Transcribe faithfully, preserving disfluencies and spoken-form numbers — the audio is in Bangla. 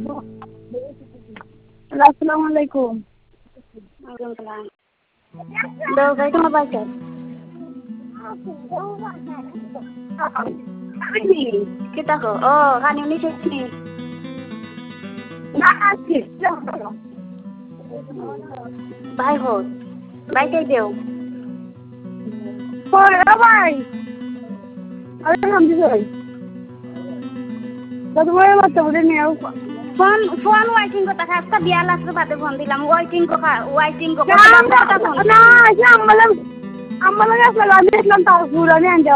আসসালামু আলাইকুম। দাও ভাই তোমার বাচ্চা kita ko oh kan ini sini bye ho bye ke deo oh bye alhamdulillah tadi मैं बात कर रही हूँ फोन फोन वाइटिंग को तक आपका बयालीस रुपए दे फोन दिला वाइटिंग को का वाइटिंग को का ना ना अम्मला अम्मला का लगा दे इतना तार पूरा नहीं